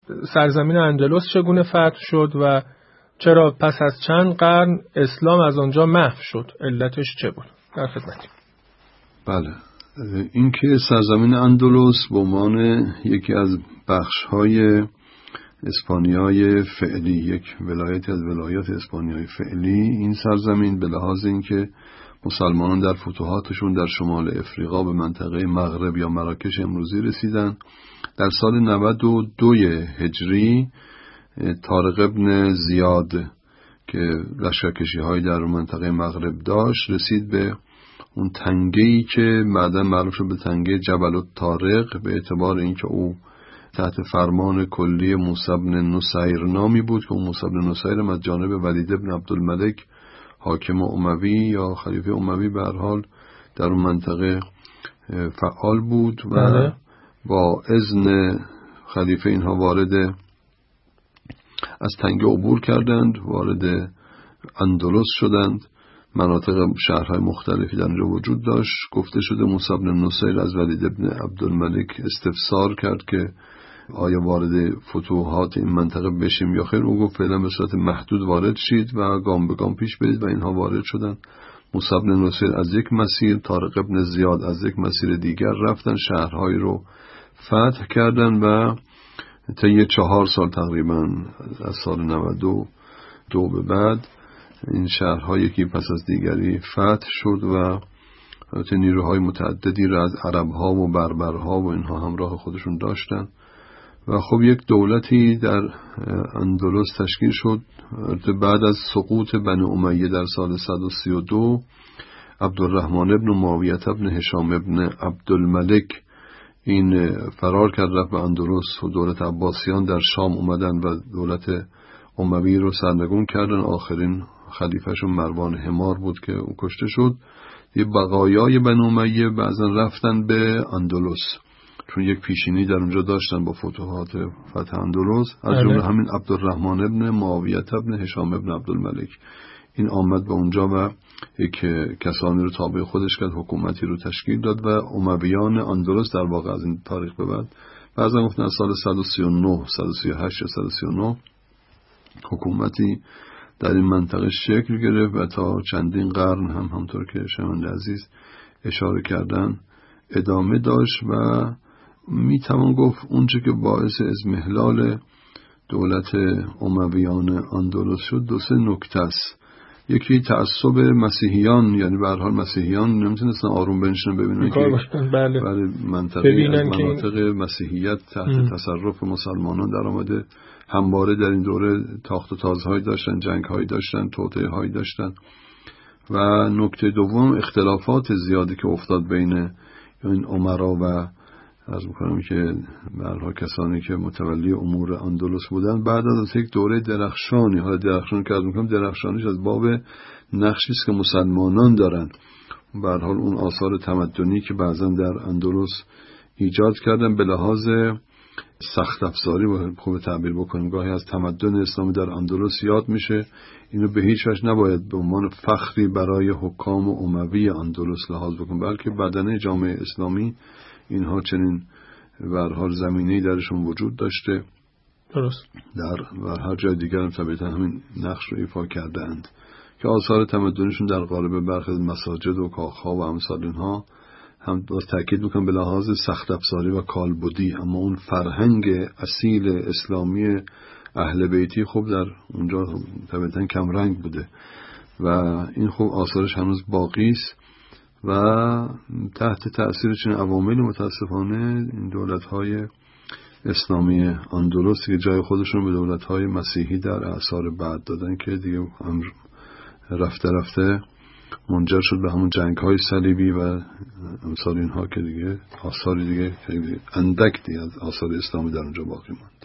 سرزمین اندلس چگونه فتح شد و چرا پس از چند قرن اسلام از آنجا محو شد؟ علتش چه بود؟ در خدمتیم. بله، این که سرزمین اندلس به عنوان یکی از بخش‌های اسپانیای فعلی، یک ولایت از ولایات اسپانیای فعلی، این سرزمین به لحاظ اینکه مسلمانان در فتوحاتشون در شمال افریقا به منطقه مغرب یا مراکش امروزی رسیدن، در سال 92 هجری طارق ابن زیاد که لشکرکشی‌های در منطقه مغرب داشت رسید به اون تنگه‌ای که بعداً معروف شد به تنگه جبل الطارق، به اعتبار اینکه او تحت فرمان کلی موسی بن نصیر نامی بود که اون موسی بن نصیر از جانب ولید بن عبدالملک حاکم اموی یا خلیفه اموی به هر حال در اون منطقه فعال بود و با اذن خلیفه اینها وارد از تنگه عبور کردند، وارد اندلس شدند. مناطق شهرهای مختلفی در اونجا وجود داشت. گفته شده موسی بن نصیر از ولید بن عبدالملک استفسار کرد که آیا وارد فتوحات این منطقه بشیم یا خیر. او گفت فعلا به صورت محدود وارد شید و گام به گام پیش برید و اینها وارد شدند. موسی بن نصیر از یک مسیر، طارق ابن زیاد از یک مسیر دیگر رفتن، شهرهایی رو فتح کردن و طی 4 سال تقریبا از سال 92 به بعد این شهرها یکی پس از دیگری فتح شد و نیروهای متعددی را از عربها و بربرها و اینها همراه خودشون داشتن و خب یک دولتی در اندلس تشکیل شد. بعد از سقوط بنی امیه در سال 132 عبدالرحمن ابن معاویه ابن هشام ابن عبدالملک این فرار کرد رفت به اندلس و دولت عباسیان در شام اومدن و دولت اموی رو سرنگون کردن. آخرین خلیفهشون مروان حمار بود که او کشته شد. یه بقایای بنی امیه بعضا رفتن به اندلس چون یک پیشینی در اونجا داشتن با فتوحات فتح اندلس، از جمله همین عبدالرحمن ابن معاویه ابن هشام ابن عبدالملک. این آمد به اونجا و یک کسانی رو تابع خودش کرد، حکومتی رو تشکیل داد و امویان اندلس در واقع از این تاریخ به بعد بعضا گفتن از سال 139 138 یا 139 حکومتی در این منطقه شکل گرفت و تا چندین قرن هم همطور که شنونده عزیز اشاره کردن ادامه داشت و میتوان گفت اونچه که باعث اضمحلال دولت امویان اندلس شد 2-3 نکته است. یکی تعصب مسیحیان، یعنی به هر حال مسیحیان نمیتونستن آروم بنشینن ببینن که بله منطقه از مناطق مسیحیت تحت تصرف مسلمانان در آمده. همواره در این دوره تاخت و تازهایی داشتن، جنگ‌هایی داشتن، توطئه‌هایی داشتن. و نکته دوم اختلافات زیادی که افتاد بین این امرا و عرض می‌کنم که برها کسانی که متولی امور اندلس بودن بعد از یک دوره درخشانی، حالا درخشان که عرض می‌کنم درخشانیش از باب نقشی است که مسلمانان دارن، به هر حال اون آثار تمدنی که بعضا در اندلس ایجاد کردن به لحاظ سخت افزاری و خوب تعبیر بکنیم گاهی از تمدن اسلامی در اندلس یاد میشه. اینو به هیچ وجه نباید به عنوان فخری برای حکام اموی اندلس لحاظ بکنیم، بلکه بدنه جامعه اسلامی اینها چنین به هر حال زمینه‌ای درشون وجود داشته. درست. در هر جای دیگر هم طبیعتا همین نقش رو ایفا کردند که آثار تمدنشون در قالب برخی از مساجد و کاخ‌ها و امثال اینها هم باز تأکید میکنم به لحاظ سخت افزاری و کالبدی، اما اون فرهنگ اصیل اسلامی اهل بیتی خب در اونجا طبیعتا کم رنگ بوده و این خب آثارش هنوز باقی است و تحت تأثیر چنین عوامل متاسفانه این دولت‌های اسلامی اندلس که جای خودشون به دولت‌های مسیحی در اعصار بعد دادن که دیگه رفته رفته منجر شد به همون جنگ‌های صلیبی و امثال اینها که دیگه آثاری دیگه اندک دیگه از آثار اسلامی در اونجا باقی ماند.